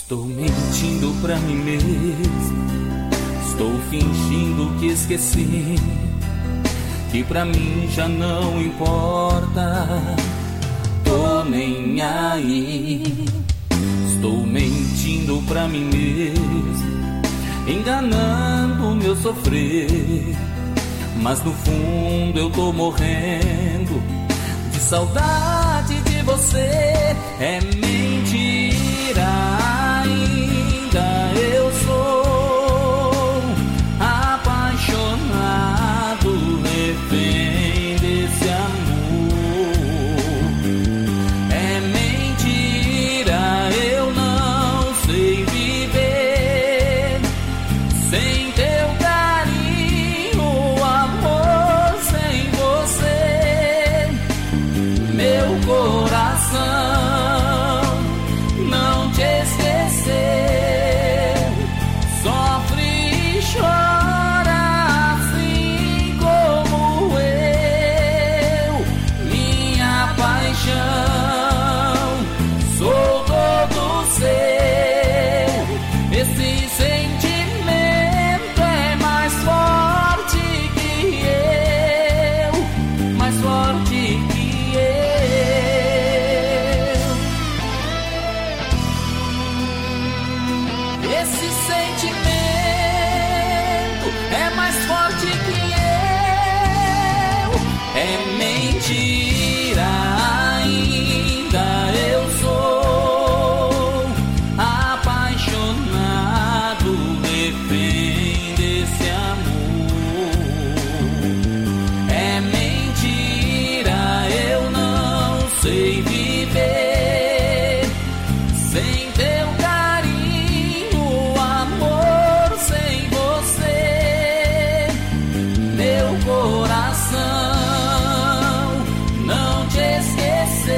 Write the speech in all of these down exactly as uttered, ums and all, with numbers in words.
Estou mentindo pra mim mesmo, estou fingindo que esqueci, que pra mim já não importa, tô nem aí. Estou mentindo pra mim mesmo, enganando meu sofrer, mas no fundo eu tô morrendo de saudade de você. É mentira, ainda eu sou apaixonado, refém desse amor. É mentira, eu não sei viver sem teu carinho, amor, sem você. Meu coração não te esqueceu, sofre e chora assim como eu. Minha paixão, sou todo seu. Esse sentimento é mais forte que eu, mais forte que eu. Esse sentimento é mais forte que eu. É mentira, ainda eu sou apaixonado, refém desse amor. É mentira, eu não sei viver sem teu carinho, amor, sem você. Meu coração não te esqueceu,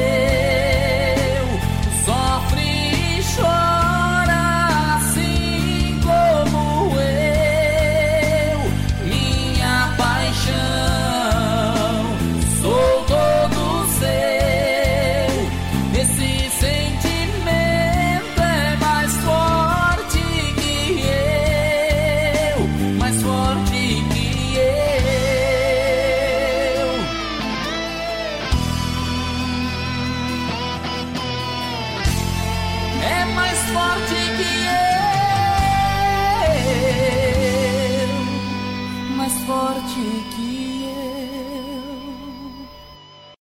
sofre e chora assim como eu. Minha paixão, sou todo seu. Esse sentimento é mais forte que eu, mais forte que eu. É mais forte